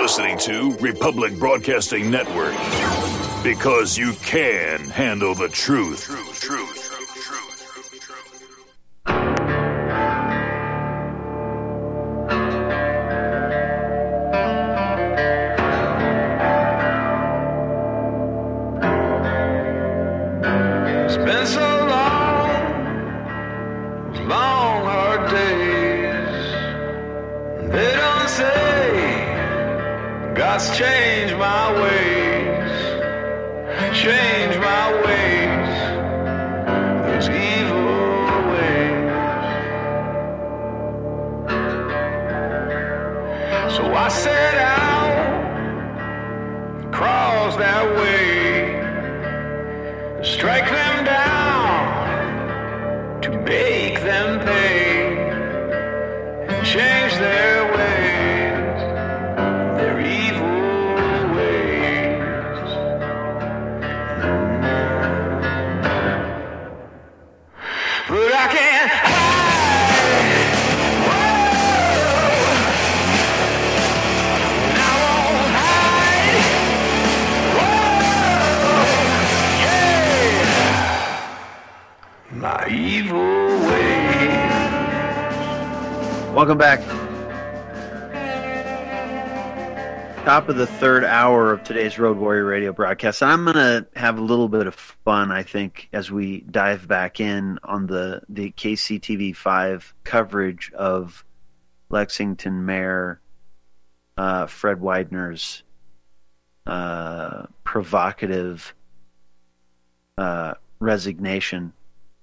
listening to Republic Broadcasting Network. Because you can handle the truth. It's been so long, hard days. They don't say God's changed my ways, change my ways, those evil ways. So I set out, cross that way, strike them down, to make them pay, change their ways, their evil ways. But I can't hide. Whoa. And I won't hide. Whoa. Yeah. My evil ways. Welcome back. Top of the third hour of today's Road Warrior Radio broadcast. I'm going to have a little bit of fun, I think, as we dive back in on the KCTV5 coverage of Lexington Mayor Fred Widener's provocative resignation.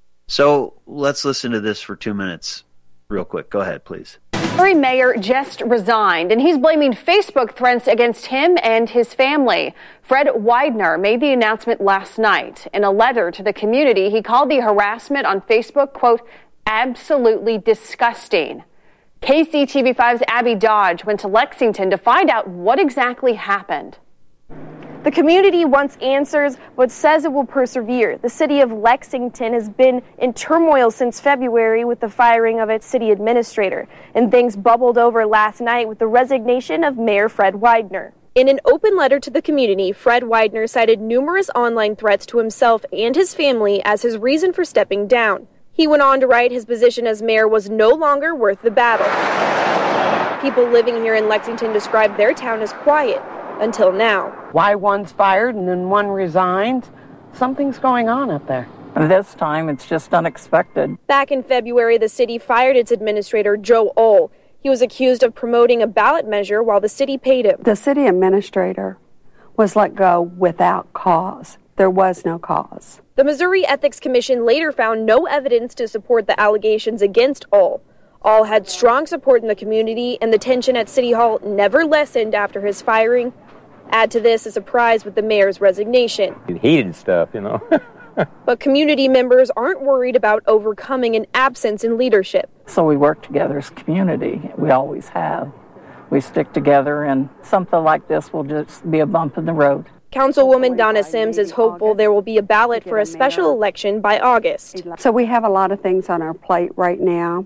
So let's listen to this for 2 minutes real quick. Go ahead, please. Missouri mayor just resigned, and he's blaming Facebook threats against him and his family. Fred Widener made the announcement last night. In a letter to the community, he called the harassment on Facebook, quote, absolutely disgusting. KCTV5's Abby Dodge went to Lexington to find out what exactly happened. The community wants answers, but says it will persevere. The city of Lexington has been in turmoil since February with the firing of its city administrator, and things bubbled over last night with the resignation of Mayor Fred Widener. In an open letter to the community, Fred Widener cited numerous online threats to himself and his family as his reason for stepping down. He went on to write his position as mayor was no longer worth the battle. People living here in Lexington describe their town as quiet. Until now. Why one's fired and then one resigns? Something's going on up there. This time, it's just unexpected. Back in February, the city fired its administrator, Joe Ohl. He was accused of promoting a ballot measure while the city paid him. The city administrator was let go without cause. There was no cause. The Missouri Ethics Commission later found no evidence to support the allegations against Ohl. Ohl had strong support in the community, and the tension at City Hall never lessened after his firing. Add to this a surprise with the mayor's resignation. Heated stuff, you know. But community members aren't worried about overcoming an absence in leadership. So we work together as a community. We always have. We stick together, and something like this will just be a bump in the road. Councilwoman Donna Sims is hopeful there will be a ballot for a special election by August. So we have a lot of things on our plate right now,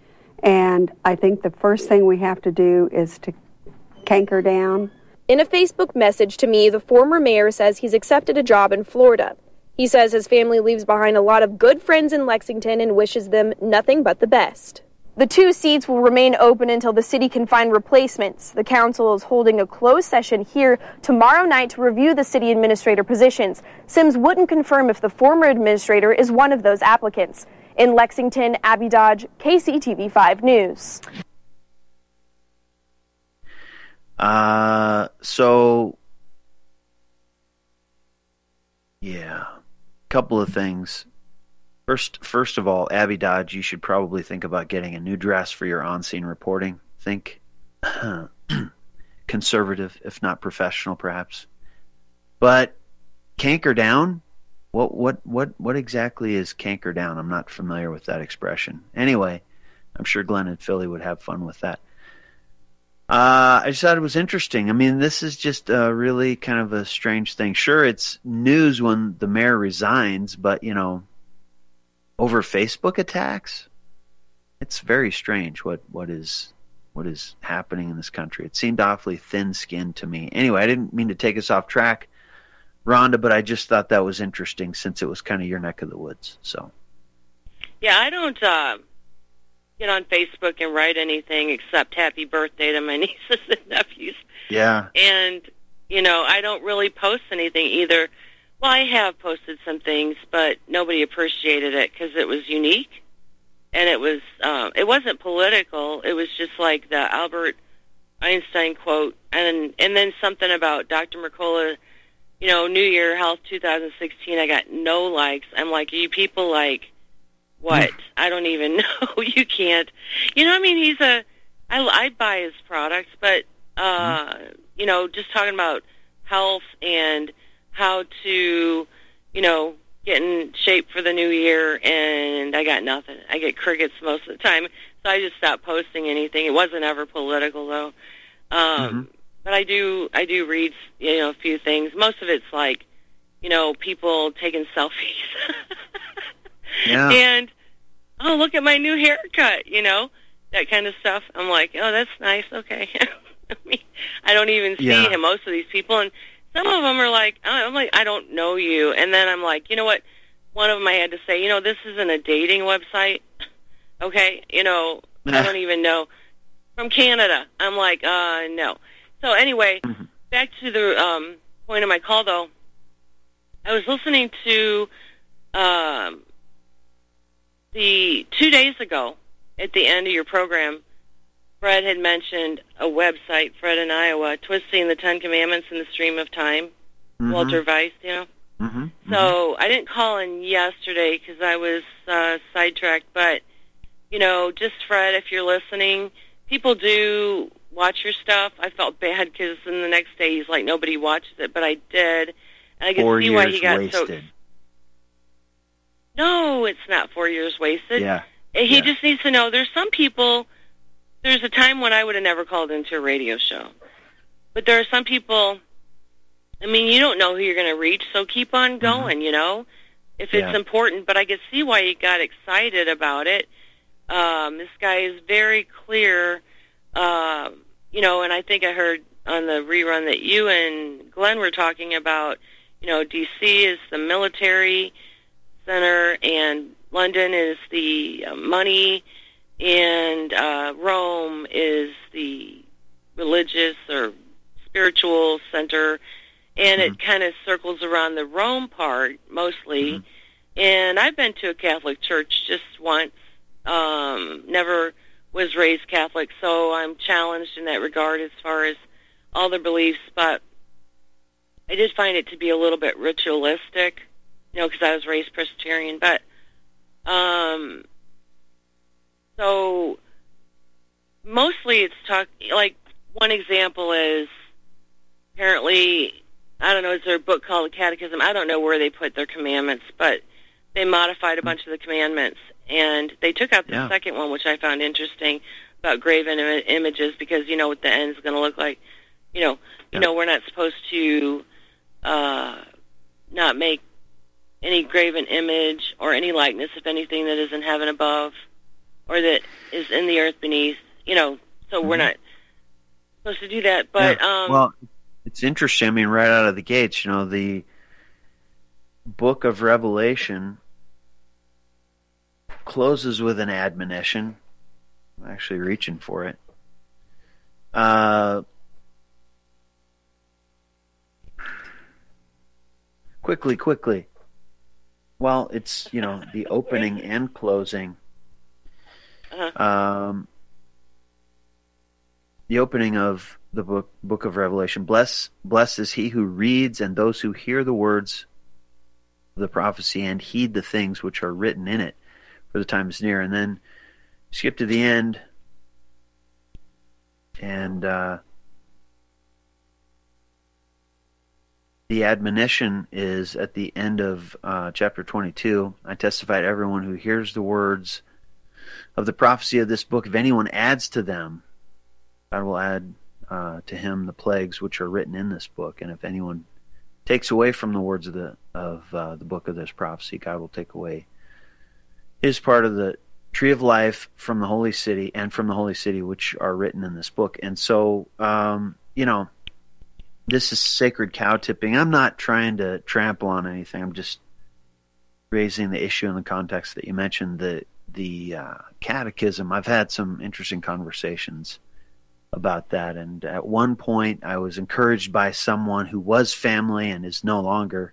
and I think the first thing we have to do is to canker down. In a Facebook message to me, the former mayor says he's accepted a job in Florida. He says his family leaves behind a lot of good friends in Lexington and wishes them nothing but the best. The two seats will remain open until the city can find replacements. The council is holding a closed session here tomorrow night to review the city administrator positions. Sims wouldn't confirm if the former administrator is one of those applicants. In Lexington, Abby Dodge, KCTV5 News. Couple of things. First of all, Abby Dodge, you should probably think about getting a new dress for your on-scene reporting. Think conservative, if not professional, perhaps. But canker down? What exactly is canker down? I'm not familiar with that expression. Anyway, I'm sure Glenn and Philly would have fun with that. I just thought it was interesting. I mean, this is just really kind of a strange thing. Sure, it's news when the mayor resigns, but, you know, over Facebook attacks? It's very strange what is what is happening in this country. It seemed awfully thin-skinned to me. Anyway, I didn't mean to take us off track, Rhonda, but I just thought that was interesting since it was kind of your neck of the woods. So, yeah, I don't get on Facebook and write anything except happy birthday to my nieces and nephews. Yeah. And, I don't really post anything either. Well, I have posted some things, but nobody appreciated it because it was unique. And it wasn't political. It was just like the Albert Einstein quote, and then something about Dr. Mercola, New Year Health 2016. I got no likes. I'm like, are you people like what? I don't even know. You can't. I buy his products, but just talking about health and how to, get in shape for the new year, and I got nothing. I get crickets most of the time, so I just stopped posting anything. It wasn't ever political, though. But I do read, a few things. Most of it's like, people taking selfies. Yeah. And, oh, look at my new haircut, that kind of stuff. I'm like, oh, that's nice, okay. I don't even see most of these people, and some of them are like, I don't know you. And then I'm like, you know what? One of them I had to say, this isn't a dating website. Okay? I don't even know. From Canada. I'm like, no. So anyway, back to the point of my call, though. I was listening to the 2 days ago at the end of your program, Fred had mentioned a website, Fred in Iowa, Twisting the Ten Commandments in the Stream of Time, Walter Weiss, So I didn't call in yesterday because I was sidetracked, but, just Fred, if you're listening, people do watch your stuff. I felt bad because then the next day he's like, nobody watches it, but I did. And I could see why he got wasted. No, it's not 4 years wasted. Yeah. He just needs to know there's some people. There's a time when I would have never called into a radio show. But there are some people, you don't know who you're going to reach, so keep on going, if it's important. But I could see why you got excited about it. This guy is very clear, and I think I heard on the rerun that you and Glenn were talking about, D.C. is the military center, and London is the money, and Rome is the religious or spiritual center, and it kind of circles around the Rome part mostly. And I've been to a Catholic church just once, never was raised Catholic, so I'm challenged in that regard as far as all their beliefs, but I did find it to be a little bit ritualistic, because I was raised Presbyterian, but so mostly it's like one example is apparently, I don't know, is there a book called the Catechism? I don't know where they put their commandments, but they modified a bunch of the commandments, and they took out the second one, which I found interesting, about graven images, because you know what the end's going to look like. We're not supposed to not make any graven image or any likeness of anything that is in heaven above or that is in the earth beneath, so we're not supposed to do that. But well, it's interesting. Right out of the gates, the book of Revelation closes with an admonition. I'm actually reaching for it. Quickly. Well, it's, the opening and closing. The opening of the book of Revelation. Blessed is he who reads and those who hear the words of the prophecy and heed the things which are written in it, for the time is near. And then skip to the end, and the admonition is at the end of chapter 22. I testify to everyone who hears the words of the prophecy of this book. If anyone adds to them, God will add to him the plagues which are written in this book. And if anyone takes away from the words of the book of this prophecy, God will take away his part of the Tree of Life from the Holy City and from the Holy City, which are written in this book. And so, this is sacred cow tipping. I'm not trying to trample on anything. I'm just raising the issue in the context that you mentioned, the catechism. I've had some interesting conversations about that. And at one point, I was encouraged by someone who was family and is no longer,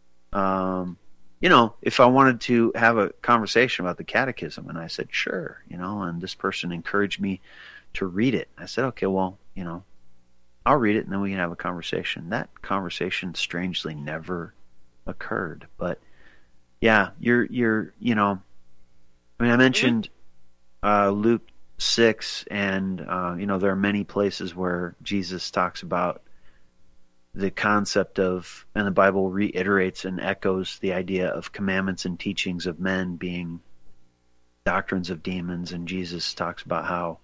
if I wanted to have a conversation about the catechism. And I said, sure, and this person encouraged me to read it. I said, okay, well, I'll read it and then we can have a conversation. That conversation strangely never occurred. But yeah, I mentioned Luke 6, and there are many places where Jesus talks about the concept of, and the Bible reiterates and echoes the idea of commandments and teachings of men being doctrines of demons, and Jesus talks about how,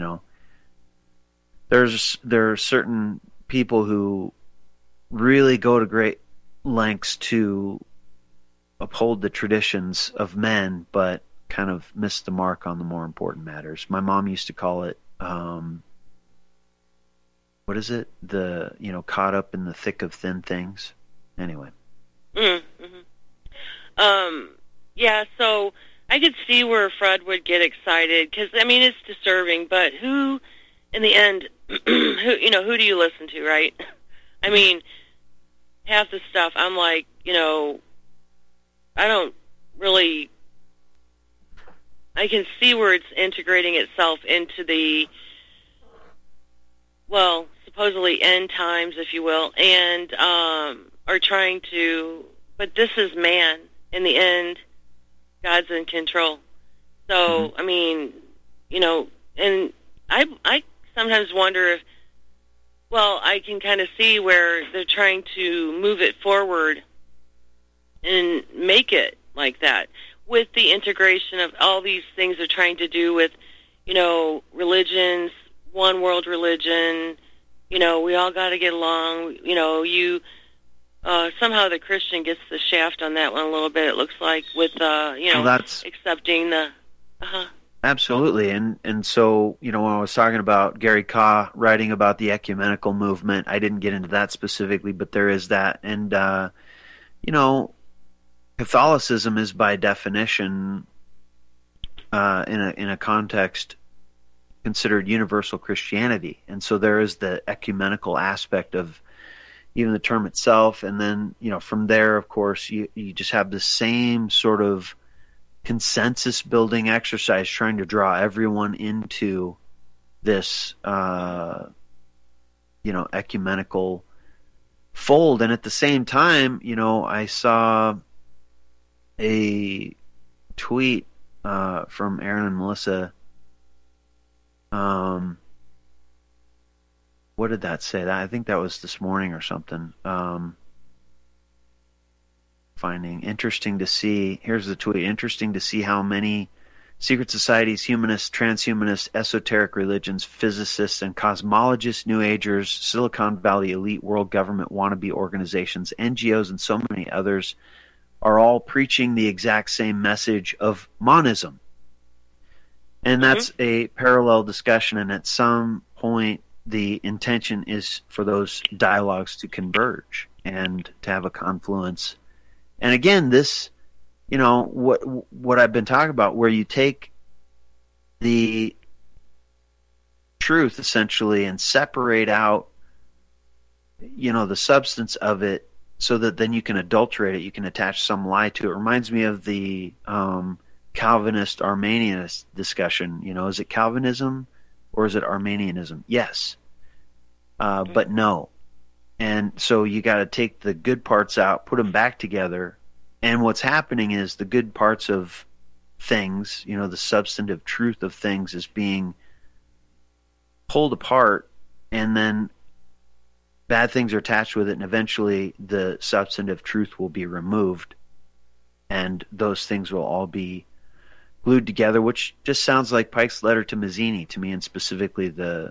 there are certain people who really go to great lengths to uphold the traditions of men, but kind of miss the mark on the more important matters. My mom used to call it, what is it? Caught up in the thick of thin things. Anyway. Mm-hmm. Yeah, so I could see where Fred would get excited, because, it's disturbing, but who, in the end, who do you listen to, right? Half the stuff, I'm like, I don't really, I can see where it's integrating itself into the, supposedly end times, if you will, and are trying to, but this is man. In the end, God's in control. So, and I sometimes wonder if, I can kind of see where they're trying to move it forward and make it like that, with the integration of all these things they're trying to do with, religions, one world religion, we all got to get along, somehow the Christian gets the shaft on that one a little bit, it looks like, with, accepting the, Absolutely. And so, when I was talking about Gary Kaw writing about the ecumenical movement, I didn't get into that specifically, but there is that. And, Catholicism is by definition, in a context, considered universal Christianity. And so there is the ecumenical aspect of even the term itself. And then, from there, of course, you just have the same sort of consensus building exercise, trying to draw everyone into this, ecumenical fold. And at the same time, I saw a tweet from Aaron and Melissa. What did that say? I think that was this morning or something. Finding interesting to see. Here's the tweet. Interesting to see how many secret societies, humanists, transhumanists, esoteric religions, physicists, and cosmologists, New Agers, Silicon Valley elite world government wannabe organizations, NGOs, and so many others are all preaching the exact same message of monism. And that's a parallel discussion, and at some point the intention is for those dialogues to converge and to have a confluence. And again, this, what I've been talking about, where you take the truth essentially and separate out, the substance of it, so that then you can adulterate it, you can attach some lie to it. It reminds me of the Calvinist Arminianist discussion. Is it Calvinism or is it Arminianism? Yes, but no. And so you got to take the good parts out, put them back together, and what's happening is the good parts of things, the substantive truth of things, is being pulled apart, and then bad things are attached with it, and eventually the substantive truth will be removed, and those things will all be glued together, which just sounds like Pike's letter to Mazzini to me, and specifically the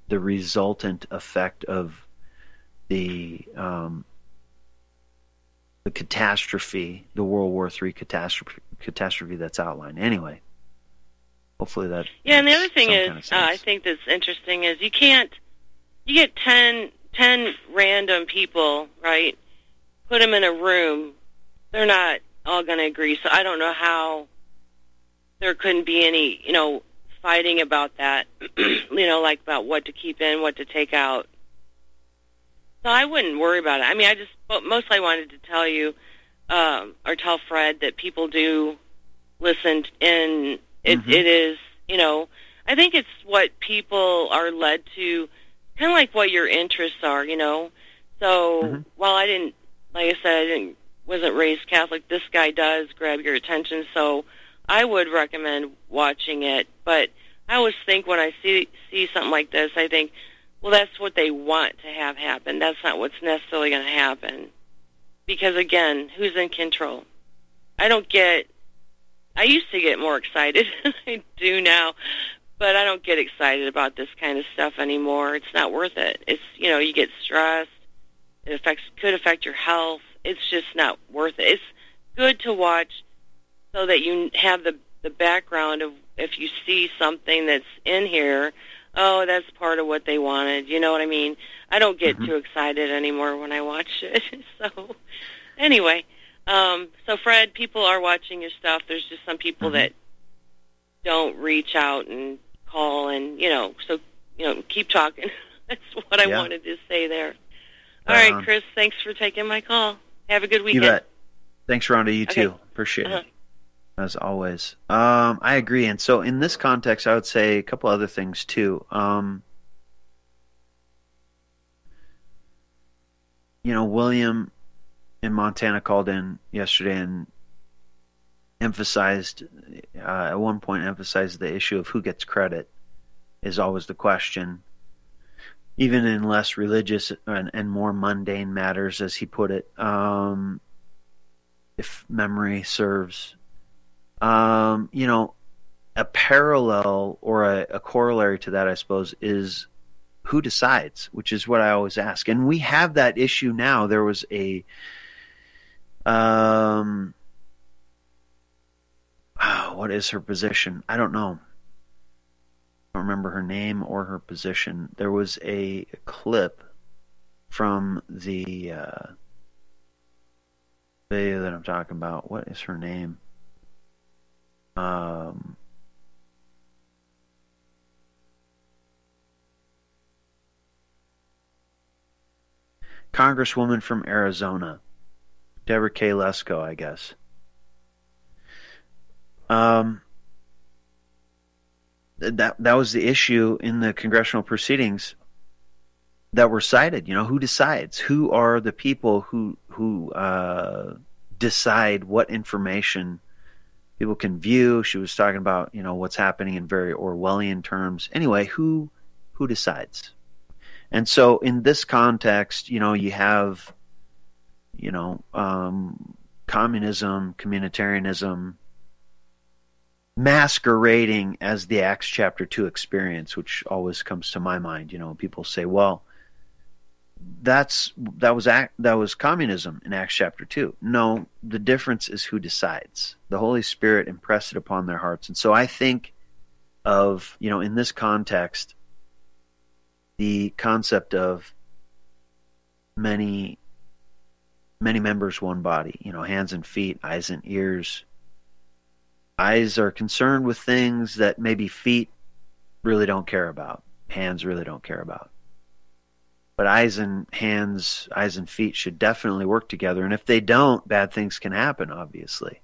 resultant effect of the the catastrophe, the World War III catastrophe that's outlined. Anyway, hopefully that. Yeah, and the other thing is, kind of sense. I think that's interesting is you get 10 random people, right? Put them in a room, they're not all going to agree. So I don't know how there couldn't be any, fighting about that, like about what to keep in, what to take out. So I wouldn't worry about it. I mean, I just mostly wanted to tell you, or tell Fred that people do listen, and it is, I think it's what people are led to, kind of like what your interests are, So while I didn't, like I said, wasn't raised Catholic, this guy does grab your attention, so I would recommend watching it. But I always think when I see something like this, I think, well, that's what they want to have happen. That's not what's necessarily going to happen. Because, again, who's in control? I used to get more excited than I do now, but I don't get excited about this kind of stuff anymore. It's not worth it. It's, you get stressed. It could affect your health. It's just not worth it. It's good to watch so that you have the background of if you see something that's in here, oh, that's part of what they wanted. You know what I mean? I don't get too excited anymore when I watch it. So, anyway, so Fred, people are watching your stuff. There's just some people that don't reach out and call and, so, keep talking. That's what I wanted to say there. All right, Chris, thanks for taking my call. Have a good weekend. You bet. Thanks, Rhonda. You too. Appreciate it. As always. I agree. And so in this context, I would say a couple other things too. William in Montana called in yesterday and at one point emphasized the issue of who gets credit is always the question. Even in less religious and more mundane matters, as he put it, if memory serves. A parallel or a corollary to that, I suppose, is who decides, which is what I always ask. And we have that issue now. There was a what is her position? I don't know. I don't remember her name or her position. There was a clip from the video that I'm talking about. What is her name? Congresswoman from Arizona, Deborah K. Lesko, I guess. That was the issue in the congressional proceedings that were cited. Who decides? Who are the people who decide what information people can view? She was talking about what's happening in very Orwellian terms. Anyway, who decides? And so in this context, you have communism, communitarianism masquerading as the Acts chapter 2 experience, which always comes to my mind. People say, well, that was communism in Acts chapter 2. No, the difference is who decides. The Holy Spirit impressed it upon their hearts. And so I think of, in this context, the concept of many members, one body, hands and feet, eyes and ears. Eyes are concerned with things that maybe feet really don't care about, hands really don't care about. But eyes and feet should definitely work together. And if they don't, bad things can happen, obviously.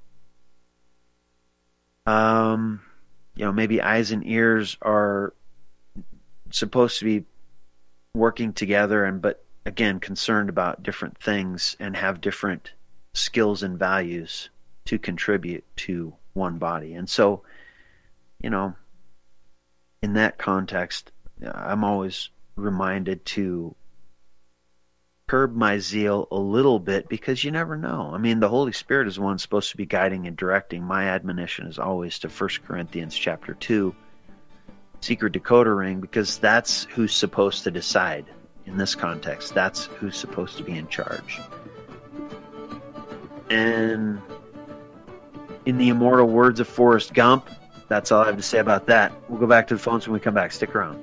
Maybe eyes and ears are supposed to be working together, but again, concerned about different things and have different skills and values to contribute to one body. And so, in that context, I'm always reminded to curb my zeal a little bit, because you never know. I mean, the Holy Spirit is the one supposed to be guiding and directing. My admonition is always to 1 Corinthians chapter 2, secret decoder ring, because that's who's supposed to decide in this context. That's who's supposed to be in charge. And in the immortal words of Forrest Gump, that's all I have to say about that. We'll go back to the phones when we come back. Stick around.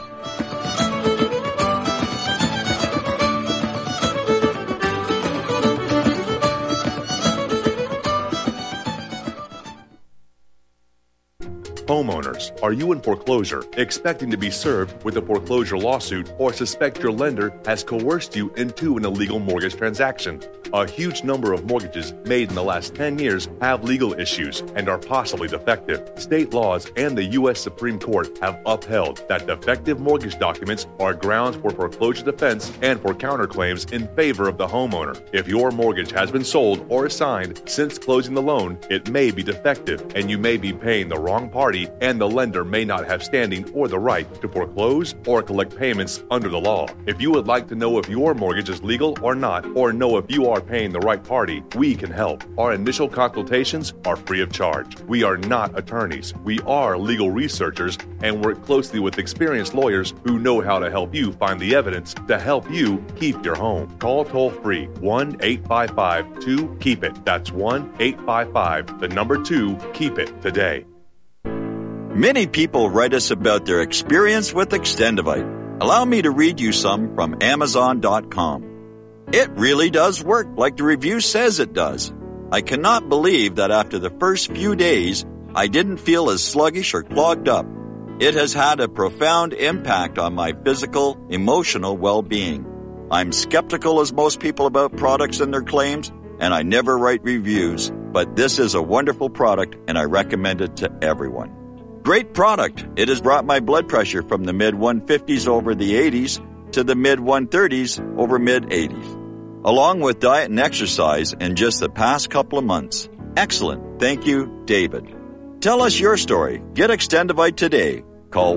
Homeowners, are you in foreclosure, expecting to be served with a foreclosure lawsuit, or suspect your lender has coerced you into an illegal mortgage transaction? A huge number of mortgages made in the last 10 years have legal issues and are possibly defective. State laws and the U.S. Supreme Court have upheld that defective mortgage documents are grounds for foreclosure defense and for counterclaims in favor of the homeowner. If your mortgage has been sold or assigned since closing the loan, it may be defective and you may be paying the wrong party, and the lender may not have standing or the right to foreclose or collect payments under the law. If you would like to know if your mortgage is legal or not, or know if you are paying the right party, we can help. Our initial consultations are free of charge. We are not attorneys. We are legal researchers and work closely with experienced lawyers who know how to help you find the evidence to help you keep your home. Call toll-free 1-855-2-KEEP-IT. That's 1-855-2-KEEP-IT today. Many people write us about their experience with Extendivite. Allow me to read you some from Amazon.com. It really does work like the review says it does. I cannot believe that after the first few days, I didn't feel as sluggish or clogged up. It has had a profound impact on my physical, emotional well-being. I'm skeptical as most people about products and their claims, and I never write reviews, but this is a wonderful product and I recommend it to everyone. Great product. It has brought my blood pressure from the mid-150s over the 80s to the mid-130s over mid-80s, along with diet and exercise in just the past couple of months. Excellent. Thank you, David. Tell us your story. Get Extendivite today. Call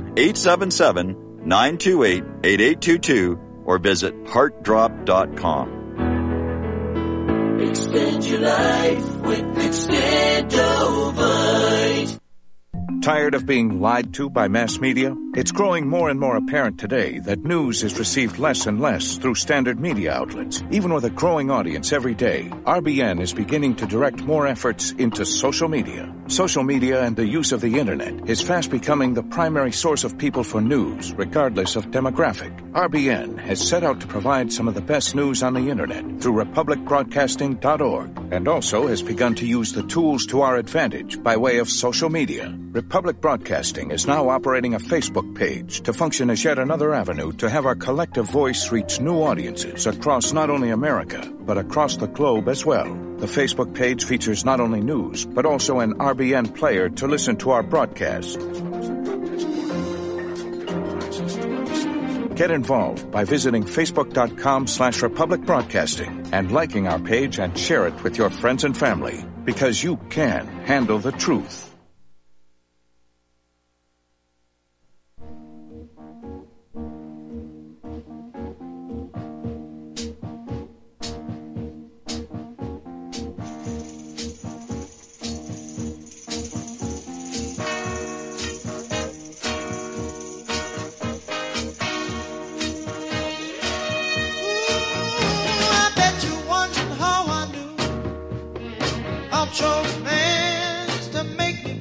1-877-928-8822 or visit heartdrop.com. Extend your life with Extendivite. Tired of being lied to by mass media? It's growing more and more apparent today that news is received less and less through standard media outlets. Even with a growing audience every day, RBN is beginning to direct more efforts into social media. Social media and the use of the internet is fast becoming the primary source of people for news, regardless of demographic. RBN has set out to provide some of the best news on the internet through republicbroadcasting.org, and also has begun to use the tools to our advantage by way of social media. Republic Broadcasting is now operating a Facebook page to function as yet another avenue to have our collective voice reach new audiences across not only America, but across the globe as well. The Facebook page features not only news, but also an RBN player to listen to our broadcast. Get involved by visiting facebook.com/Republic Broadcasting and liking our page and share it with your friends and family, because you can handle the truth. Chose hands to make me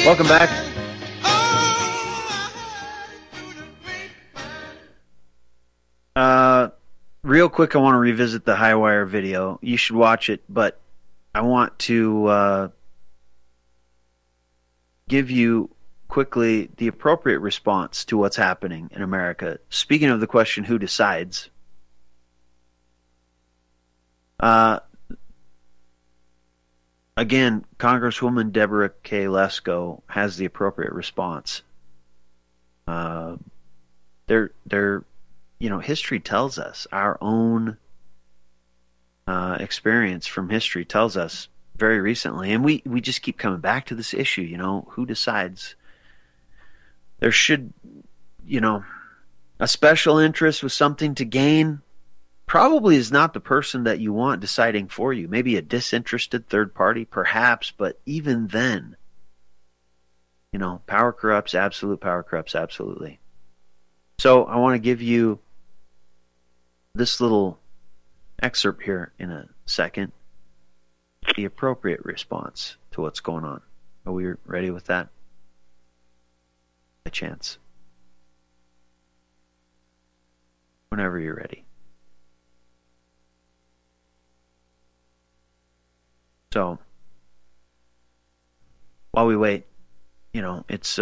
Welcome back. Real quick, I want to revisit the Highwire video. You should watch it, but I want to give you quickly the appropriate response to what's happening in America. Speaking of the question, who decides? Again, Congresswoman Deborah K. Lesko has the appropriate response. History tells us, our own experience from history tells us very recently, and we just keep coming back to this issue, who decides? There should, a special interest with something to gain probably is not the person that you want deciding for you. Maybe a disinterested third party, perhaps, but even then, power corrupts, absolute power corrupts, absolutely. So I want to give you this little excerpt here in a second, the appropriate response to what's going on. Are we ready with that? A chance. Whenever you're ready. So, while we wait, it's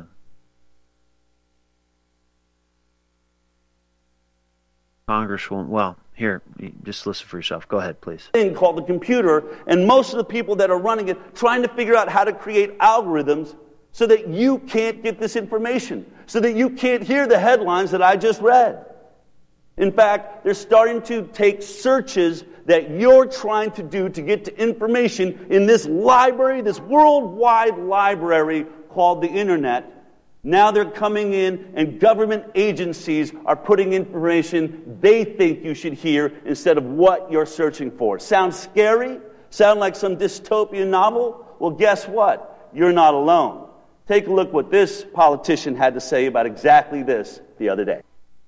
Congresswoman. Well, here, just listen for yourself. Go ahead, please. Thing called the computer, and most of the people that are running it trying to figure out how to create algorithms so that you can't get this information, so that you can't hear the headlines that I just read. In fact, they're starting to take searches that you're trying to do to get to information in this library, this worldwide library called the Internet. Now they're coming in, and government agencies are putting information they think you should hear instead of what you're searching for. Sounds scary? Sound like some dystopian novel? Well, guess what? You're not alone. Take a look what this politician had to say about exactly this the other day.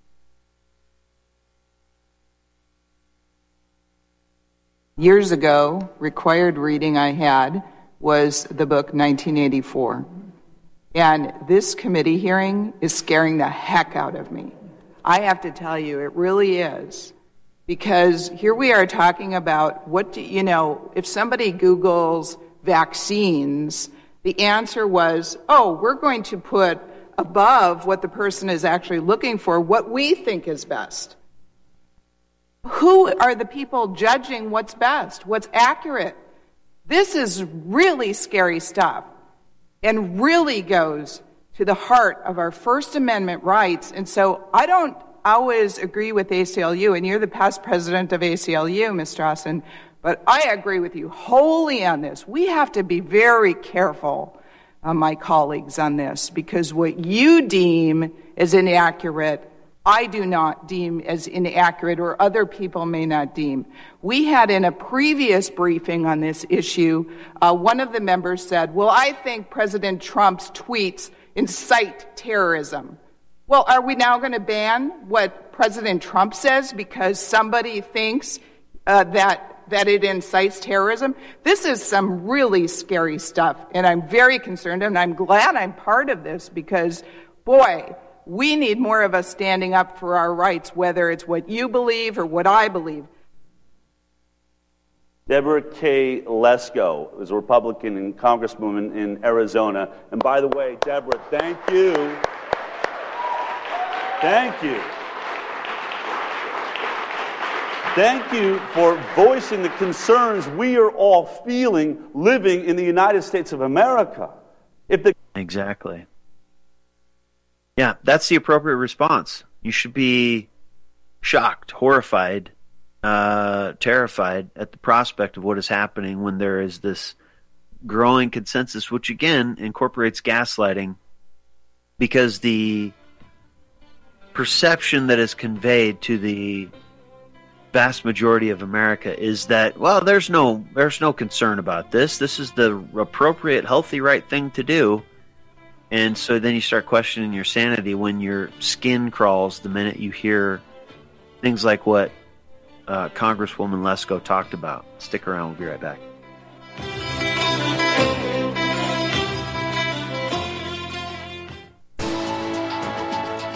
Years ago, required reading I had was the book 1984. And this committee hearing is scaring the heck out of me. I have to tell you, it really is. Because here we are talking about if somebody Googles vaccines, the answer was, we're going to put above what the person is actually looking for what we think is best. Who are the people judging what's best, what's accurate? This is really scary stuff and really goes to the heart of our First Amendment rights. And so I don't always agree with ACLU, and you're the past president of ACLU, Ms. Strawson, but I agree with you wholly on this. We have to be very careful, my colleagues, on this, because what you deem as inaccurate, I do not deem as inaccurate, or other people may not deem. We had in a previous briefing on this issue, one of the members said, well, I think President Trump's tweets incite terrorism. Well, are we now going to ban what President Trump says because somebody thinks that it incites terrorism? This is some really scary stuff, and I'm very concerned, and I'm glad I'm part of this because, boy, we need more of us standing up for our rights, whether it's what you believe or what I believe. Deborah K. Lesko is a Republican and Congresswoman in Arizona. And by the way, Deborah, thank you. Thank you. Thank you for voicing the concerns we are all feeling living in the United States of America. Exactly. Yeah, that's the appropriate response. You should be shocked, horrified, terrified at the prospect of what is happening when there is this growing consensus, which again incorporates gaslighting, because the perception that is conveyed to the vast majority of America is that, well, there's no concern about this. This is the appropriate, healthy, right thing to do. And so then you start questioning your sanity when your skin crawls the minute you hear things like what Congresswoman Lesko talked about. Stick around. We'll be right back.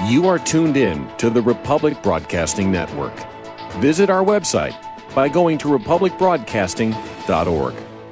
You are tuned in to the Republic Broadcasting Network. Visit our website by going to republicbroadcasting.org.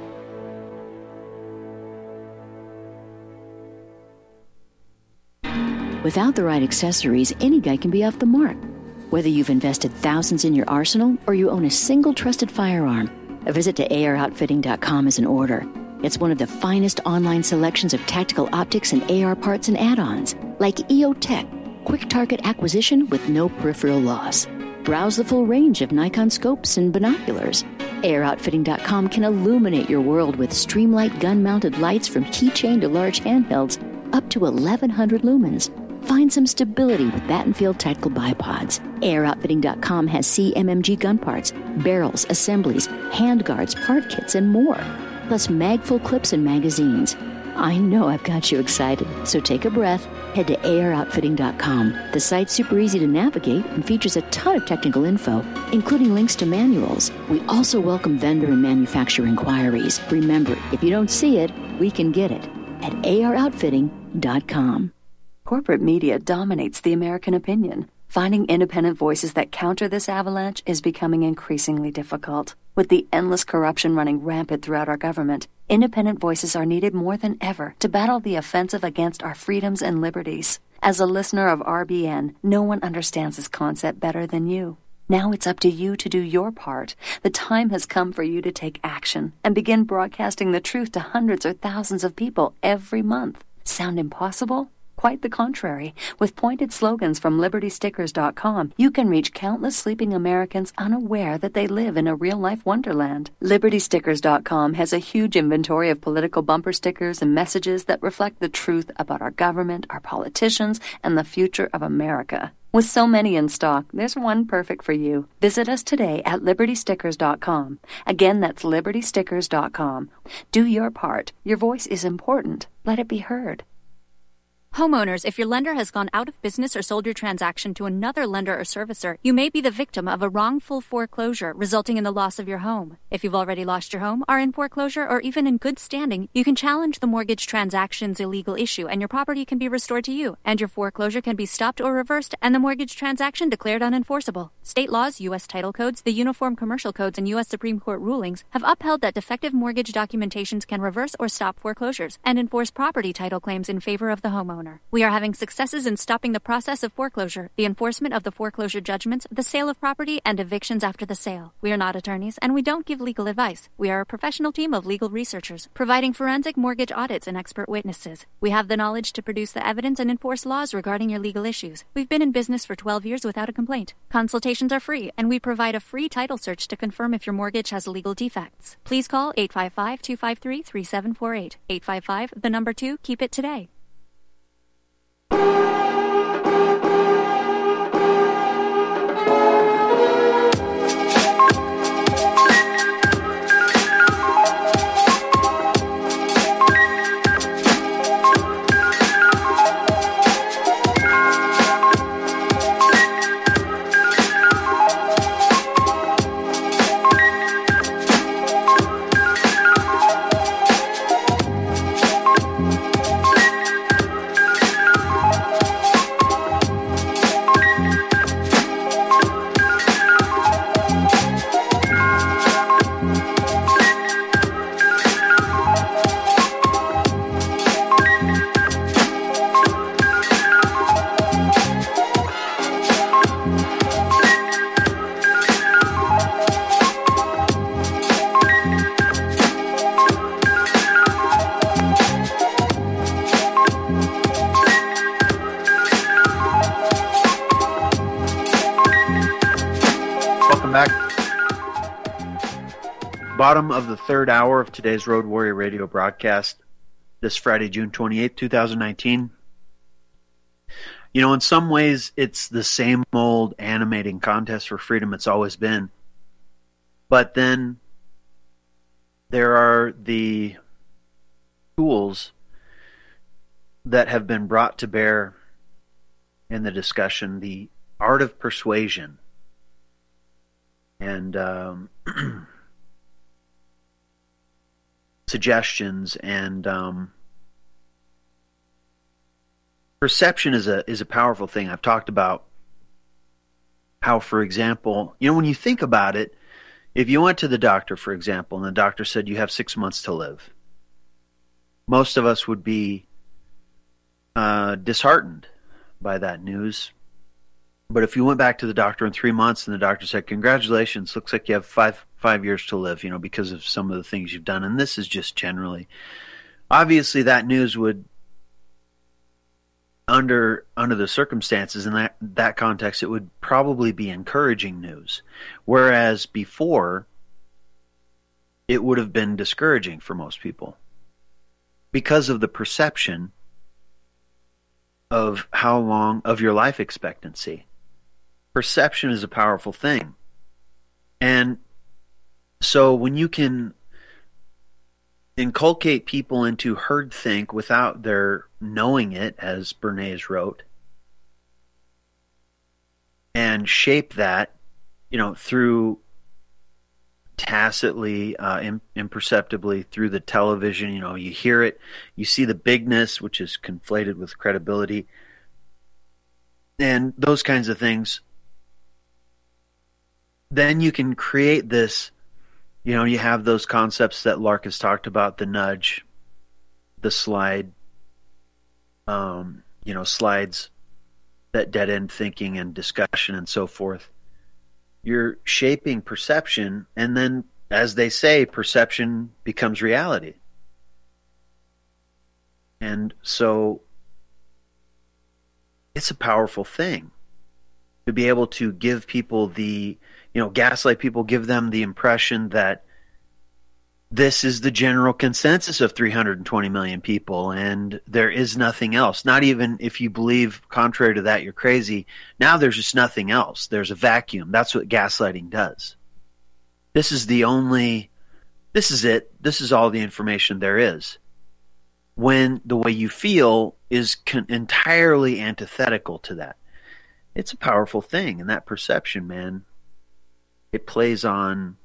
Without the right accessories, any guy can be off the mark. Whether you've invested thousands in your arsenal or you own a single trusted firearm, a visit to AROutfitting.com is in order. It's one of the finest online selections of tactical optics and AR parts and add-ons, like EOTech, quick target acquisition with no peripheral loss. Browse the full range of Nikon scopes and binoculars. AROutfitting.com can illuminate your world with Streamlight gun-mounted lights from keychain to large handhelds up to 1,100 lumens. Find some stability with Battenfield tactical bipods. AROutfitting.com has CMMG gun parts, barrels, assemblies, handguards, part kits, and more. Plus mag-full clips and magazines. I know I've got you excited, so take a breath. Head to AROutfitting.com. The site's super easy to navigate and features a ton of technical info, including links to manuals. We also welcome vendor and manufacturer inquiries. Remember, if you don't see it, we can get it at AROutfitting.com. Corporate media dominates the American opinion. Finding independent voices that counter this avalanche is becoming increasingly difficult. With the endless corruption running rampant throughout our government, independent voices are needed more than ever to battle the offensive against our freedoms and liberties. As a listener of RBN, no one understands this concept better than you. Now it's up to you to do your part. The time has come for you to take action and begin broadcasting the truth to hundreds or thousands of people every month. Sound impossible? Quite the contrary. With pointed slogans from LibertyStickers.com, you can reach countless sleeping Americans unaware that they live in a real-life wonderland. LibertyStickers.com has a huge inventory of political bumper stickers and messages that reflect the truth about our government, our politicians, and the future of America. With so many in stock, there's one perfect for you. Visit us today at LibertyStickers.com. Again, that's LibertyStickers.com. Do your part. Your voice is important. Let it be heard. Homeowners, if your lender has gone out of business or sold your transaction to another lender or servicer, you may be the victim of a wrongful foreclosure resulting in the loss of your home. If you've already lost your home, are in foreclosure, or even in good standing, you can challenge the mortgage transaction's illegal issue and your property can be restored to you, and your foreclosure can be stopped or reversed and the mortgage transaction declared unenforceable. State laws, U.S. title codes, the Uniform Commercial Codes, and U.S. Supreme Court rulings have upheld that defective mortgage documentations can reverse or stop foreclosures and enforce property title claims in favor of the homeowner. We are having successes in stopping the process of foreclosure, the enforcement of the foreclosure judgments, the sale of property, and evictions after the sale. We are not attorneys, and we don't give legal advice. We are a professional team of legal researchers, providing forensic mortgage audits and expert witnesses. We have the knowledge to produce the evidence and enforce laws regarding your legal issues. We've been in business for 12 years without a complaint. Consultations are free, and we provide a free title search to confirm if your mortgage has legal defects. Please call 855-253-3748. 855, the number 2, keep it today. Bottom of the third hour of today's Road Warrior Radio broadcast, this Friday, June 28th, 2019. You know, in some ways, it's the same old animating contest for freedom it's always been. But then there are the tools that have been brought to bear in the discussion, the art of persuasion. And suggestions and perception is a powerful thing. I've talked about how, for example, when you think about it, if you went to the doctor, for example, and the doctor said you have 6 months to live, most of us would be disheartened by that news. But if you went back to the doctor in 3 months and the doctor said, congratulations, looks like you have five years to live, because of some of the things you've done, and this is just generally, obviously that news would, under the circumstances in that context, it would probably be encouraging news. Whereas before, it would have been discouraging for most people because of the perception of how long of your life expectancy. Perception is a powerful thing. And so when you can inculcate people into herd think without their knowing it, as Bernays wrote, and shape that, through tacitly, imperceptibly through the television, you hear it, you see the bigness, which is conflated with credibility, and those kinds of things, then you can create this, you have those concepts that Lark has talked about, the nudge, the slide, slides, that dead-end thinking and discussion and so forth. You're shaping perception, and then, as they say, perception becomes reality. And so it's a powerful thing to be able to give people gaslight people, give them the impression that this is the general consensus of 320 million people, and there is nothing else. Not even if you believe contrary to that, you're crazy. Now there's just nothing else. There's a vacuum. That's what gaslighting does. This is it. This is all the information there is. When the way you feel is entirely antithetical to that. It's a powerful thing, and that perception, man, it plays on,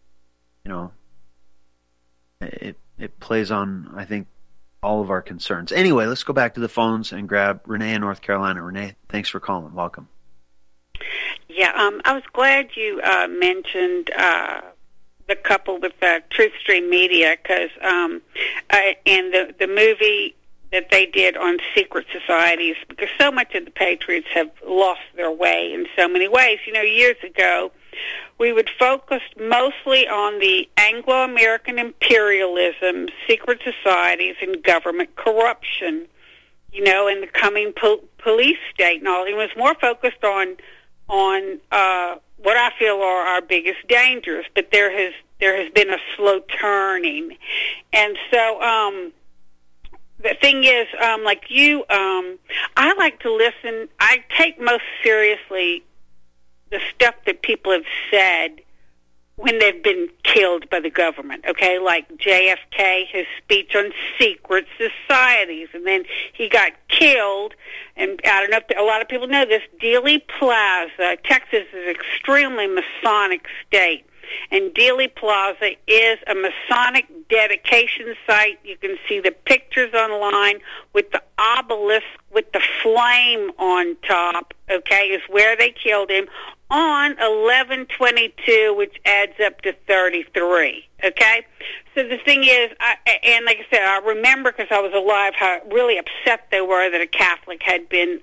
it plays on, I think, all of our concerns. Anyway, let's go back to the phones and grab Renee in North Carolina. Renee, thanks for calling. Welcome. Yeah, I was glad you mentioned the couple with Truthstream Media, because and the movie that they did on secret societies, because so much of the Patriots have lost their way in so many ways. Years ago, we would focus mostly on the Anglo-American imperialism, secret societies, and government corruption, and the coming police state and all. It was more focused on what I feel are our biggest dangers, but there has been a slow turning. And so the thing is, like you, I like to listen. I take most seriously the stuff that people have said when they've been killed by the government, okay? Like JFK, his speech on secret societies, and then he got killed, and I don't know if a lot of people know this, Dealey Plaza, Texas is an extremely Masonic state, and Dealey Plaza is a Masonic dedication site. You can see the pictures online with the obelisk with the flame on top, okay, is where they killed him on 11/22, which adds up to 33, okay? So the thing is, and like I said, I remember because I was alive how really upset they were that a Catholic had been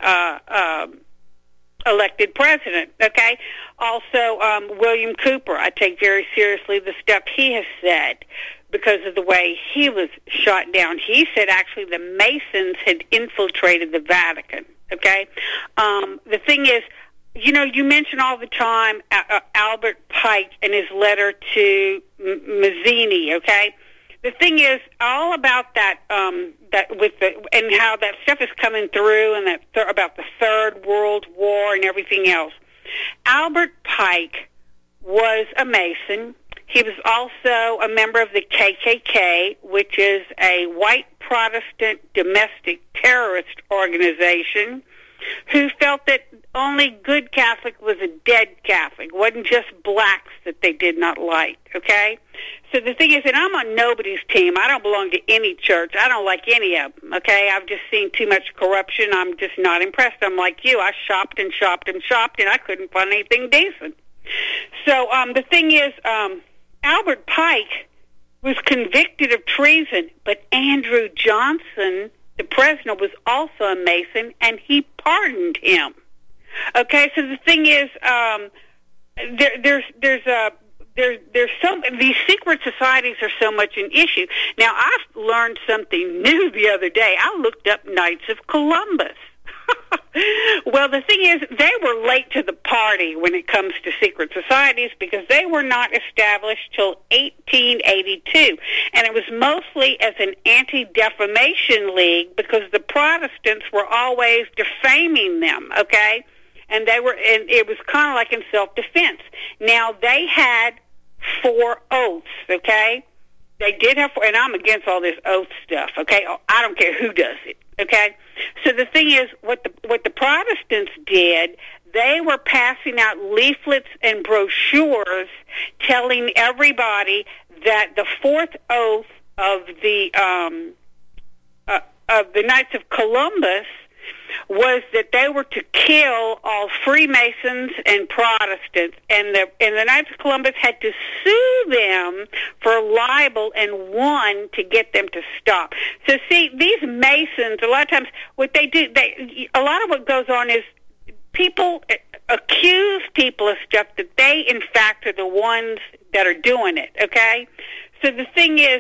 elected president, okay? Also, William Cooper, I take very seriously the stuff he has said because of the way he was shot down. He said actually the Masons had infiltrated the Vatican, okay? The thing is, you mention all the time Albert Pike and his letter to Mazzini, okay? The thing is, all about that, that with and how that stuff is coming through, and that about the Third World War and everything else. Albert Pike was a Mason. He was also a member of the KKK, which is a white Protestant domestic terrorist organization, who felt that only good Catholic was a dead Catholic. It wasn't just blacks that they did not like, okay? So the thing is that I'm on nobody's team. I don't belong to any church. I don't like any of them, okay? I've just seen too much corruption. I'm just not impressed. I'm like you. I shopped and shopped and shopped, and I couldn't find anything decent. So the thing is, Albert Pike was convicted of treason, but Andrew Johnson, the president, was also a Mason, and he pardoned him. Okay, so the thing is, there's these secret societies are so much an issue. Now, I've learned something new the other day. I looked up Knights of Columbus. Well, the thing is, they were late to the party when it comes to secret societies because they were not established till 1882. And it was mostly as an anti-defamation league because the Protestants were always defaming them, okay? And it was kind of like in self-defense. Now, they had 4 oaths, okay? They did have 4, and I'm against all this oath stuff, okay? I don't care who does it, okay? So the thing is, what the Protestants did, they were passing out leaflets and brochures telling everybody that the 4th oath of the Knights of Columbus was that they were to kill all Freemasons and Protestants, and the Knights of Columbus had to sue them for libel and won to get them to stop. So see, these Masons, a lot of times what they do, a lot of what goes on is people accuse people of stuff that they, in fact, are the ones that are doing it, okay? So the thing is,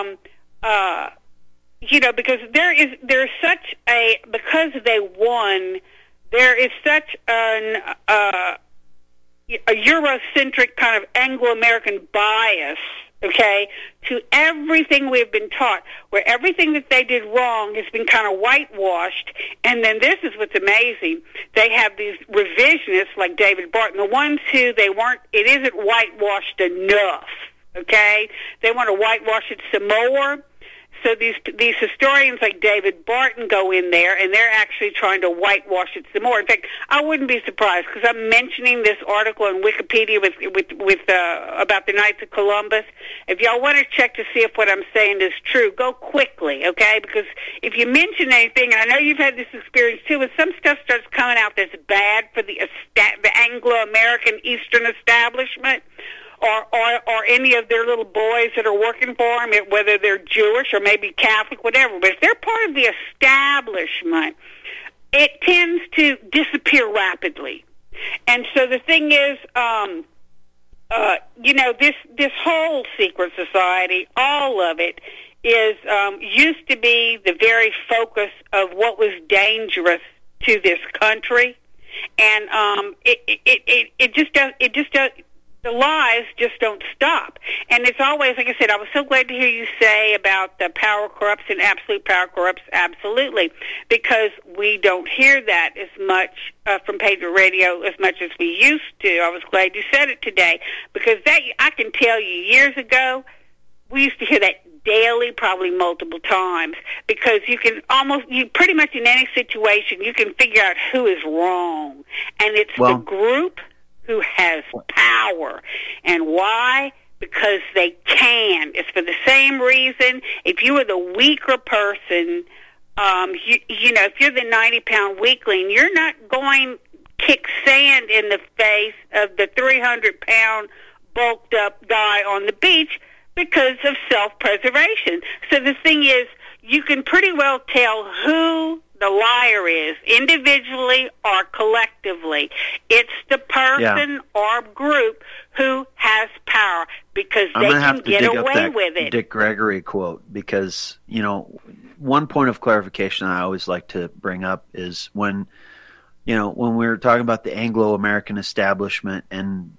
because there's such because they won, there is such a Eurocentric kind of Anglo-American bias, okay, to everything we've been taught, where everything that they did wrong has been kind of whitewashed. And then this is what's amazing. They have these revisionists like David Barton, the ones who it isn't whitewashed enough, okay? They want to whitewash it some more. So these historians like David Barton go in there, and they're actually trying to whitewash it some more. In fact, I wouldn't be surprised because I'm mentioning this article on Wikipedia with about the Knights of Columbus. If y'all want to check to see if what I'm saying is true, go quickly, okay? Because if you mention anything, and I know you've had this experience too, when some stuff starts coming out that's bad for the Anglo-American Eastern establishment, or any of their little boys that are working for them, whether they're Jewish or maybe Catholic, whatever. But if they're part of the establishment, it tends to disappear rapidly. And so the thing is, this whole secret society, all of it, is used to be the very focus of what was dangerous to this country, and it just does. The lies just don't stop. And it's always, like I said, I was so glad to hear you say about the power corrupts and absolute power corrupts, absolutely, because we don't hear that as much from Patriot Radio as much as we used to. I was glad you said it today, because that, I can tell you, years ago, we used to hear that daily, probably multiple times, because you pretty much in any situation, you can figure out who is wrong. And it's the group who has power. And why? Because they can. It's for the same reason. If you were the weaker person, if you're the 90-pound weakling, you're not going to kick sand in the face of the 300-pound bulked-up guy on the beach because of self-preservation. So the thing is, you can pretty well tell who the liar is, individually or collectively. It's the person or group who has power because they can get away with it. Dick Gregory quote, because, one point of clarification I always like to bring up is when we're talking about the Anglo-American establishment and,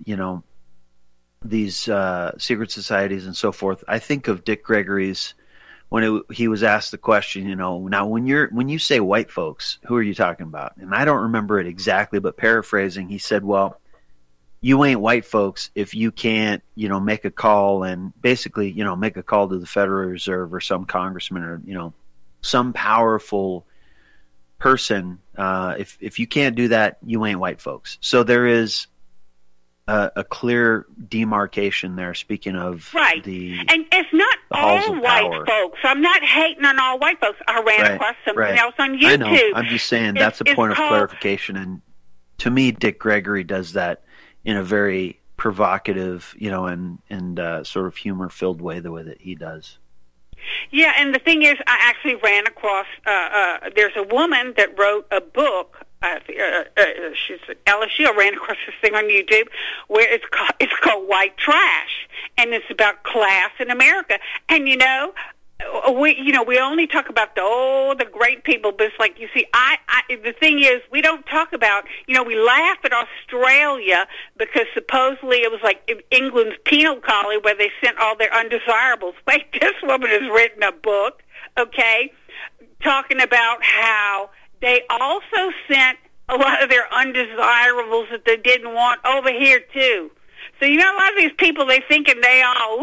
these secret societies and so forth, I think of Dick Gregory's when he was asked the question, now when you say white folks, who are you talking about? And I don't remember it exactly, but paraphrasing, he said, well, you ain't white folks if you can't, make a call and basically, make a call to the Federal Reserve or some congressman or, some powerful person. If you can't do that, you ain't white folks. So there is a clear demarcation there. Speaking of right, and it's not all white folks. I'm not hating on all white folks. I ran across something else on YouTube. I know. I'm just saying that's a point of clarification, and to me, Dick Gregory does that in a very provocative, and sort of humor-filled way. The way that he does. Yeah, and the thing is, I actually ran across. There's a woman that wrote a book. She's at LSU. I ran across this thing on YouTube where it's called White Trash, and it's about class in America. And we only talk about the great people, but it's like, you see, the thing is, we don't talk about, we laugh at Australia because supposedly it was like England's penal colony where they sent all their undesirables. Wait, this woman has written a book, okay, talking about how they also sent a lot of their undesirables that they didn't want over here too. So a lot of these people, they thinking they all,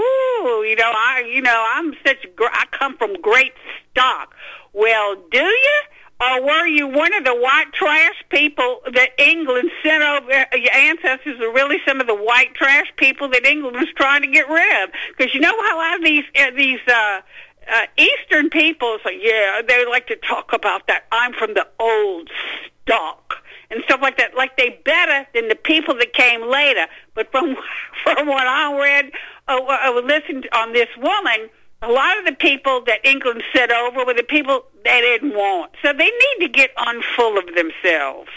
I come from great stock. Well, do you? Or were you one of the white trash people that England sent over? Your ancestors are really some of the white trash people that England was trying to get rid of. Because how a lot of these Eastern people, they like to talk about that. I'm from the old stock and stuff like that. Like they better than the people that came later. But from what I read, I listened on this woman, a lot of the people that England sent over were the people they didn't want. So they need to get unfull of themselves.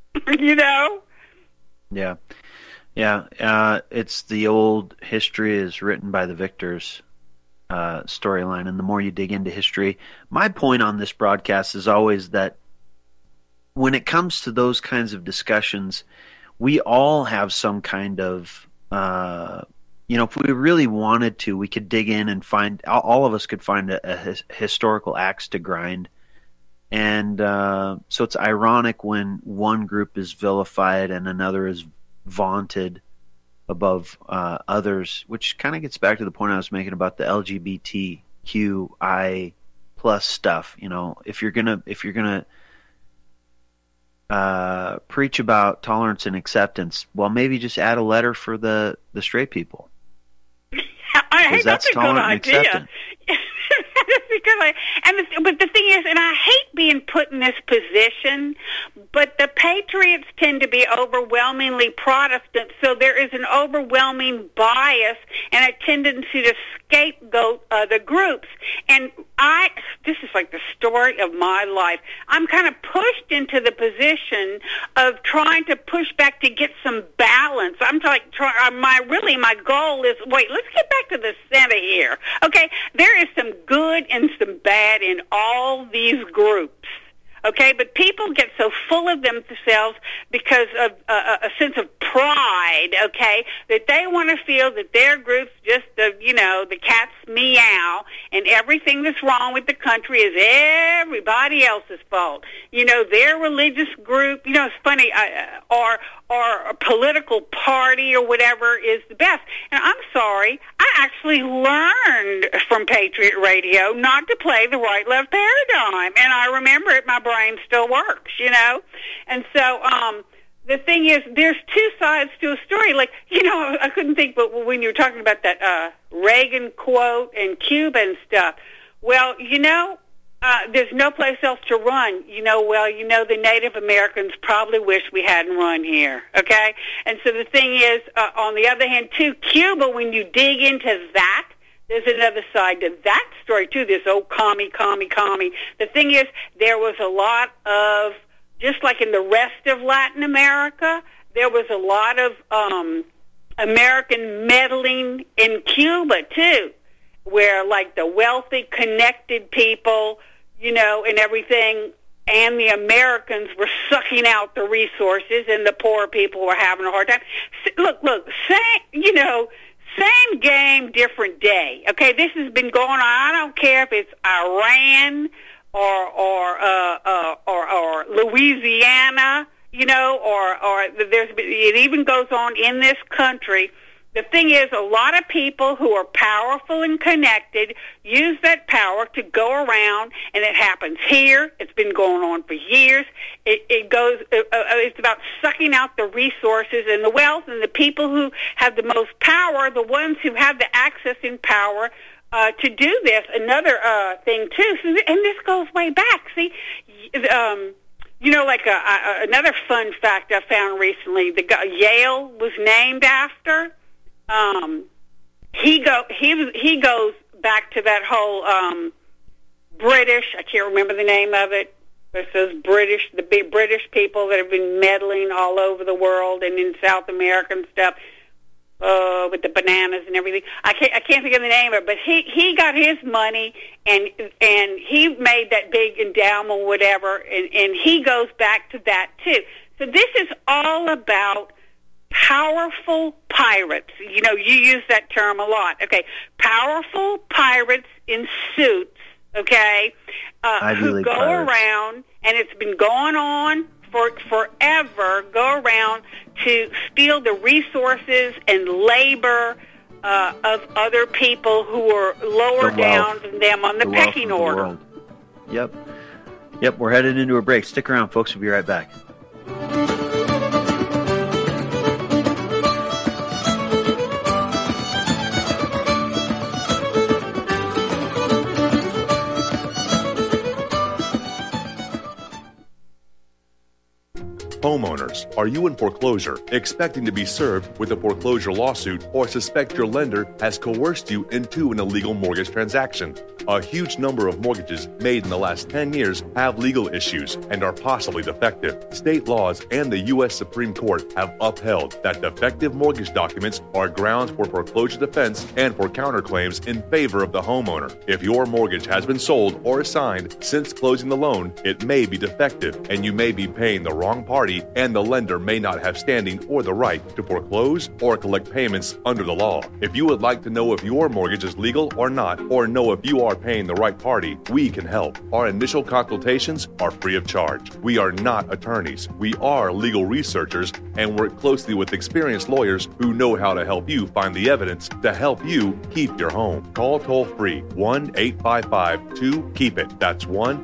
Yeah. Yeah. It's the old history is written by the victors storyline. And the more you dig into history, my point on this broadcast is always that when it comes to those kinds of discussions, we all have some kind of, if we really wanted to, we could dig in and find, all of us could find a historical axe to grind. And so it's ironic when one group is vilified and another is vaunted above others, which kind of gets back to the point I was making about the LGBTQI plus stuff. If you're gonna preach about tolerance and acceptance, well, maybe just add a letter for the straight people. That's a good idea. But the thing is, and I hate being put in this position, but the patriots tend to be overwhelmingly Protestant, so there is an overwhelming bias and a tendency to scapegoat other groups. And this is like the story of my life. I'm kind of pushed into the position of trying to push back to get some balance. I'm like, my goal is, let's get back to the center here. Okay, there is some good and some bad in all these groups. Okay, but people get so full of themselves because of a sense of pride, okay, that they want to feel that their group's just the cat's meow, and everything that's wrong with the country is everybody else's fault. Their religious group, it's funny, or a political party or whatever is the best. And I'm sorry, I actually learned from Patriot Radio not to play the right-left paradigm, and I remember it. My brain still works, And so the thing is, there's two sides to a story. Like, I couldn't think, but when you were talking about that Reagan quote and Cuba and stuff, well, there's no place else to run. The Native Americans probably wish we hadn't run here, okay? And so the thing is, on the other hand, too, Cuba, when you dig into that, there's another side to that story, too, this commie. The thing is, there was a lot of, just like in the rest of Latin America, there was a lot of American meddling in Cuba, too, where, like, the wealthy, connected people, and everything, and the Americans were sucking out the resources, and the poor people were having a hard time. Look, same game, different day. Okay, this has been going on. I don't care if it's Iran or Louisiana, or it even goes on in this country. the thing is, a lot of people who are powerful and connected use that power to go around, and it happens here. It's been going on for years. It's about sucking out the resources and the wealth, and the people who have the most power, the ones who have the access and power to do this. Another thing, too, and this goes way back. See, like another fun fact I found recently, the guy Yale was named after. He goes back to that whole British. I can't remember the name of it. It says British, the big British people that have been meddling all over the world and in South America and stuff with the bananas and everything. I can't think of the name of it, but he got his money and he made that big endowment, whatever, and he goes back to that too. So this is all about powerful pirates. You use that term a lot. Okay, powerful pirates in suits. Okay, who go around, and it's been going on for forever. Go around to steal the resources and labor of other people who are lower down than them on the pecking order. Yep. We're headed into a break. Stick around, folks. We'll be right back. Homeowners, are you in foreclosure, expecting to be served with a foreclosure lawsuit, or suspect your lender has coerced you into an illegal mortgage transaction? A huge number of mortgages made in the last 10 years have legal issues and are possibly defective. State laws and the U.S. Supreme Court have upheld that defective mortgage documents are grounds for foreclosure defense and for counterclaims in favor of the homeowner. If your mortgage has been sold or assigned since closing the loan, it may be defective and you may be paying the wrong party, and the lender may not have standing or the right to foreclose or collect payments under the law. If you would like to know if your mortgage is legal or not, or know if you are paying the right party, we can help. Our initial consultations are free of charge. We are not attorneys. We are legal researchers and work closely with experienced lawyers who know how to help you find the evidence to help you keep your home. Call toll-free 1-855-2-KEEP-IT. That's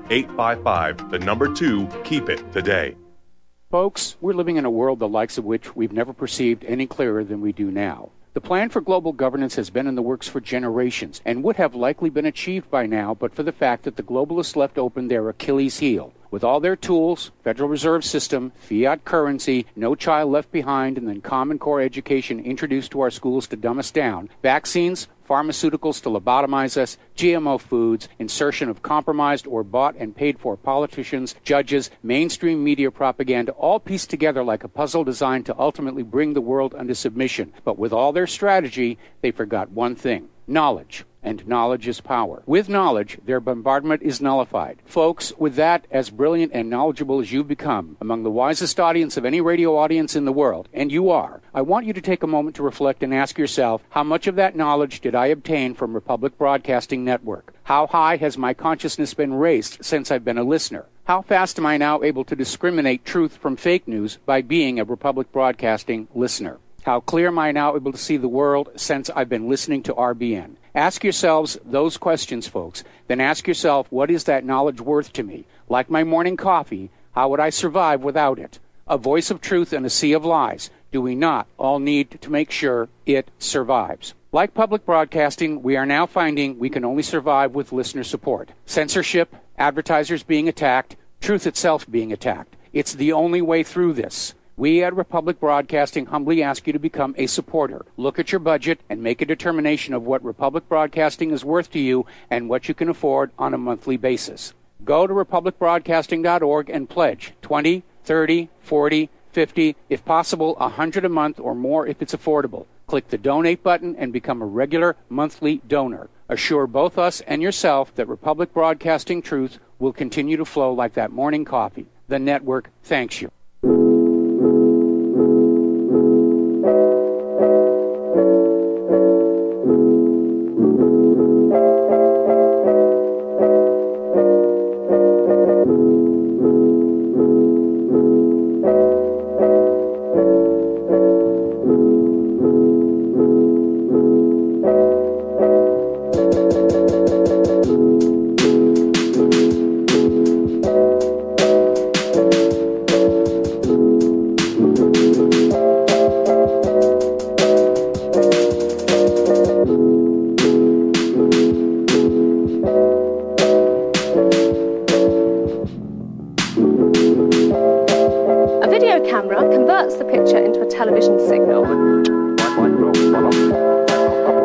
1-855-2-KEEP-IT today. Folks, we're living in a world the likes of which we've never perceived any clearer than we do now. The plan for global governance has been in the works for generations and would have likely been achieved by now but for the fact that the globalists left open their Achilles heel. With all their tools, Federal Reserve System, fiat currency, no child left behind, and then Common Core education introduced to our schools to dumb us down, vaccines, pharmaceuticals to lobotomize us, GMO foods, insertion of compromised or bought and paid for politicians, judges, mainstream media propaganda, all pieced together like a puzzle designed to ultimately bring the world under submission. But with all their strategy, they forgot one thing: knowledge. And knowledge is power. With knowledge, their bombardment is nullified. Folks, with that, as brilliant and knowledgeable as you've become, among the wisest audience of any radio audience in the world, and you are, I want you to take a moment to reflect and ask yourself, how much of that knowledge did I obtain from Republic Broadcasting Network? How high has my consciousness been raised since I've been a listener? How fast am I now able to discriminate truth from fake news by being a Republic Broadcasting listener? How clear am I now able to see the world since I've been listening to RBN? Ask yourselves those questions, folks. Then ask yourself, what is that knowledge worth to me? Like my morning coffee, how would I survive without it? A voice of truth in a sea of lies. Do we not all need to make sure it survives? Like public broadcasting, we are now finding we can only survive with listener support. Censorship, advertisers being attacked, truth itself being attacked. It's the only way through this. We at Republic Broadcasting humbly ask you to become a supporter. Look at your budget and make a determination of what Republic Broadcasting is worth to you and what you can afford on a monthly basis. Go to republicbroadcasting.org and pledge $20, $30, $40, $50, if possible, $100 a month or more if it's affordable. Click the donate button and become a regular monthly donor. Assure both us and yourself that Republic Broadcasting truth will continue to flow like that morning coffee. The network thanks you.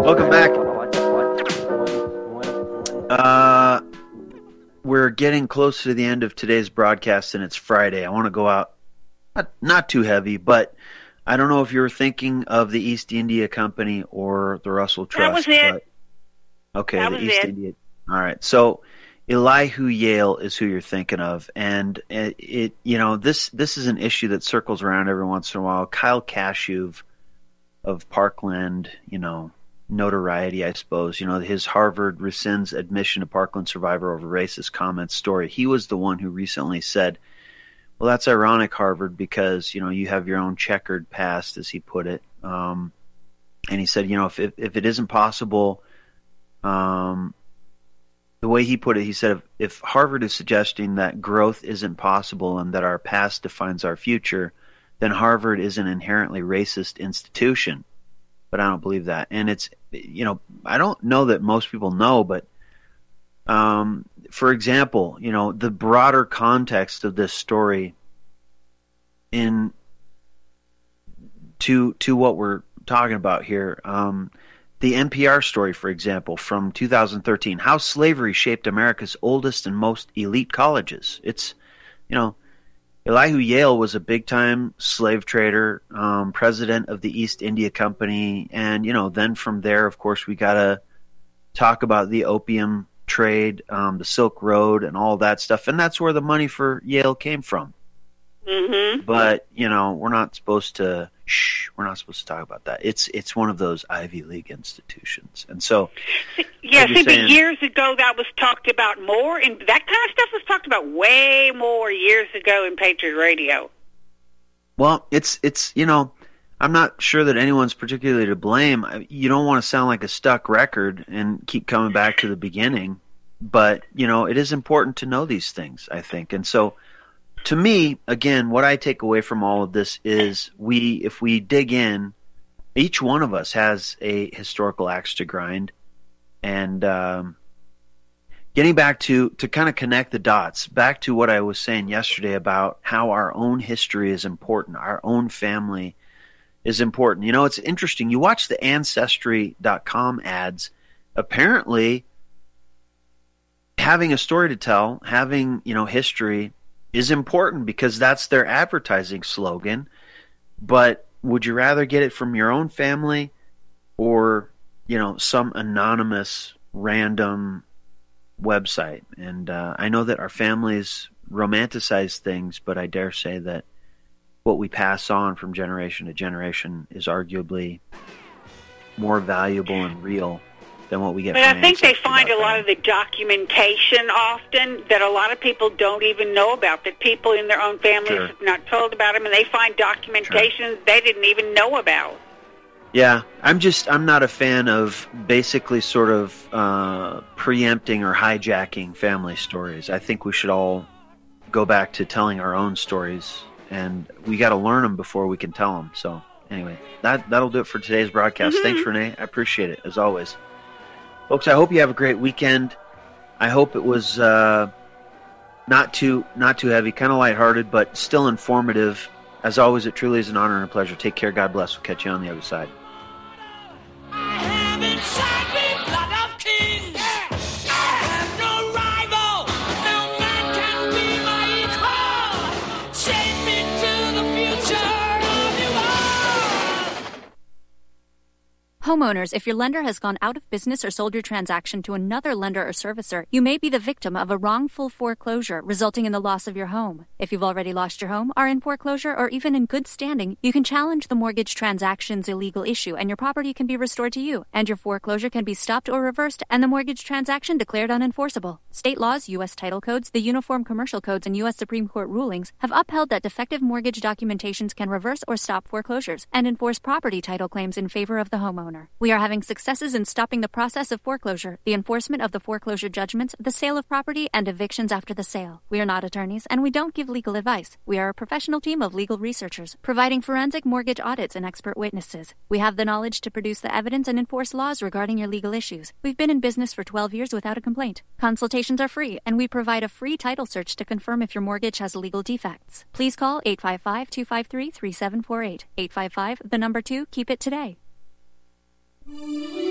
Welcome back. We're getting close to the end of today's broadcast, and it's Friday. I want to go out not too heavy, but I don't know if you were thinking of the East India Company or the Russell Trust. That was it. Okay, that the was East it. India. All right, so Elihu Yale is who you're thinking of, and it this is an issue that circles around every once in a while. Kyle Kashuv of Parkland, notoriety, I suppose. His Harvard rescinds admission to Parkland survivor over racist comments story. He was the one who recently said, well, that's ironic, Harvard, because, you have your own checkered past, as he put it. And he said, if it isn't possible, the way he put it, he said, if Harvard is suggesting that growth isn't possible and that our past defines our future, then Harvard is an inherently racist institution. But I don't believe that. And it's, I don't know that most people know, but for example, the broader context of this story to what we're talking about here, the NPR story, for example, from 2013, how slavery shaped America's oldest and most elite colleges. It's, Elihu Yale was a big-time slave trader, president of the East India Company, and, then from there, of course, we got to talk about the opium trade, the Silk Road, and all that stuff, and that's where the money for Yale came from. Mm-hmm. But, we're not supposed to talk about that. It's one of those Ivy League institutions. And so, yeah, but years ago that was talked about more, and that kind of stuff was talked about way more years ago in Patriot Radio. Well, it's I'm not sure that anyone's particularly to blame. You don't want to sound like a stuck record and keep coming back to the beginning, but, it is important to know these things, I think. And so, to me, again, what I take away from all of this is if we dig in, each one of us has a historical axe to grind. And getting back to kind of connect the dots, back to what I was saying yesterday about how our own history is important, our own family is important. It's interesting. You watch the Ancestry.com ads. Apparently, having a story to tell, having, history is important because that's their advertising slogan. But would you rather get it from your own family or, some anonymous random website? And I know that our families romanticize things, but I dare say that what we pass on from generation to generation is arguably more valuable and real than what we get. But I think they find a lot of the documentation often that a lot of people don't even know about, that people in their own families have not told about them, and they find documentation they didn't even know about. Yeah, I'm not a fan of basically sort of preempting or hijacking family stories. I think we should all go back to telling our own stories, and we got to learn them before we can tell them. So anyway, that'll do it for today's broadcast. Mm-hmm. Thanks, Renee. I appreciate it, as always. Folks, I hope you have a great weekend. I hope it was not too heavy, kind of lighthearted, but still informative. As always, it truly is an honor and a pleasure. Take care. God bless. We'll catch you on the other side. Homeowners, if your lender has gone out of business or sold your transaction to another lender or servicer, you may be the victim of a wrongful foreclosure resulting in the loss of your home. If you've already lost your home, are in foreclosure, or even in good standing, you can challenge the mortgage transaction's illegal issue and your property can be restored to you, and your foreclosure can be stopped or reversed and the mortgage transaction declared unenforceable. State laws, U.S. title codes, the Uniform Commercial Codes, and U.S. Supreme Court rulings have upheld that defective mortgage documentations can reverse or stop foreclosures and enforce property title claims in favor of the homeowner. We are having successes in stopping the process of foreclosure, the enforcement of the foreclosure judgments, the sale of property, and evictions after the sale. We are not attorneys, and we don't give legal advice. We are a professional team of legal researchers, providing forensic mortgage audits and expert witnesses. We have the knowledge to produce the evidence and enforce laws regarding your legal issues. We've been in business for 12 years without a complaint. Consultations are free, and we provide a free title search to confirm if your mortgage has legal defects. Please call 855-253-3748. 855, the number 2, keep it today.